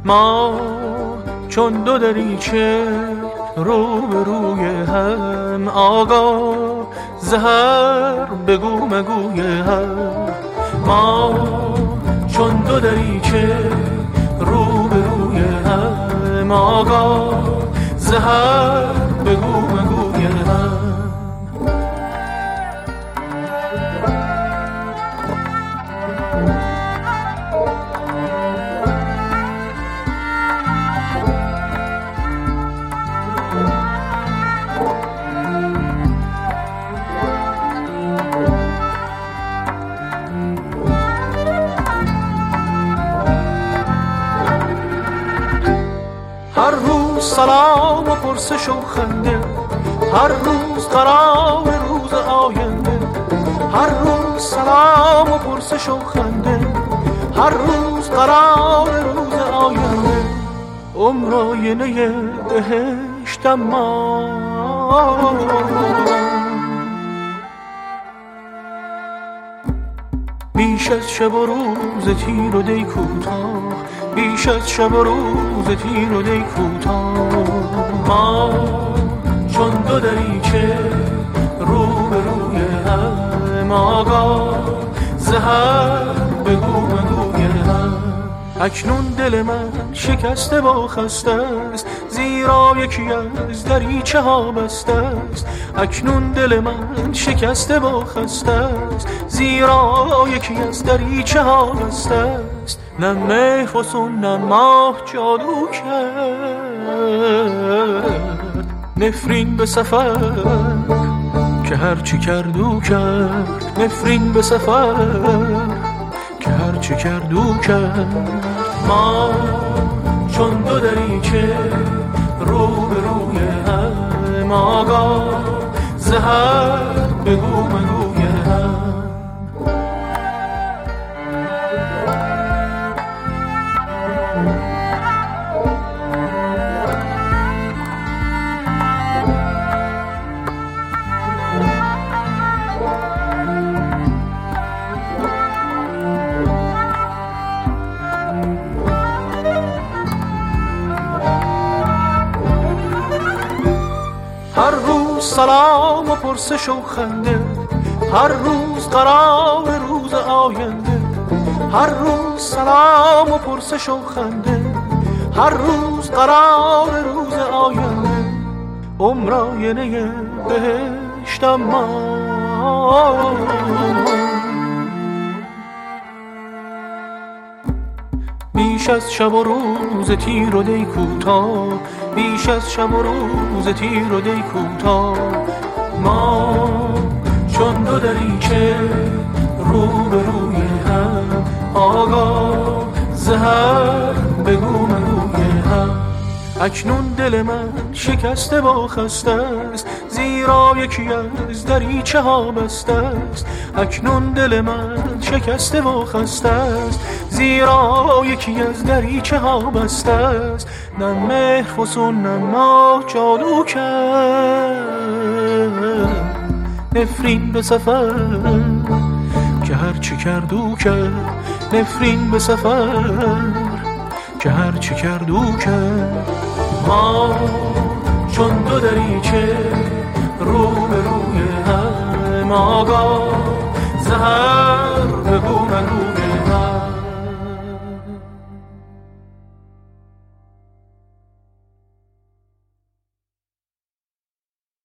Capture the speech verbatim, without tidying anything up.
ما چون دو دریچه رو به روی هم، آگاه زهر بگو مگوی هم. ما چون دو دریچه رو به روی هم، آگاه زهر بگو مگوی هم. هر روز سلام و پرسش و خنده، هر روز قرار روز آینده. هر روز سلام و پرسش و خنده، هر روز قرار روز آینده. عمر آینه بهشتم ما، بیش از شب و روز تیر و دی کوتاه، بیش از شب و روز تیر و دی کوتاه. ما چون دو دریچه رو به روی هم، آگاه زهر بگو مگوی هم. اکنون دل من شکسته و خسته است، زیرا یکی از دریچه ها بسته است. اکنون دل من شکسته و خسته است، زیرا یکی از دریچه ها بسته است. نه مه فسون نه ماه جادو کرد، نفرین به سفر که هرچی کردو کرد. نفرین به سفر که هرچی کردو کرد. ما چون دو دریچه رو به روی هم، آگاه زهر بگو مگوی هم. هر روز سلام و پرسش و خنده، هر روز قرار روز آینده. هر روز سلام و پرسش و خنده، هر روز قرار روز آینده. عمر آینه بهشتم ما، بیش از شب و روز تیر و دی کوتاه، بیش از شب و روز تیر و دی کوتاه. ما چون دو دریچه رو به روی هم، آگاه زهر بگو مگوی هم. اکنون دل من شکسته و خسته است، زیرا یکی از دریچه ها بسته است. اکنون دل من شکسته و خسته است، زیرا یکی از دریچه ها بسته است. نه مهر فسون نه ماه جادو کرد، نفرین به سفر که هرچی کردو کرد. نفرین به سفر که هرچی کردو کرد. ما چون دو دریچه رو به روی هم، آگاه زهر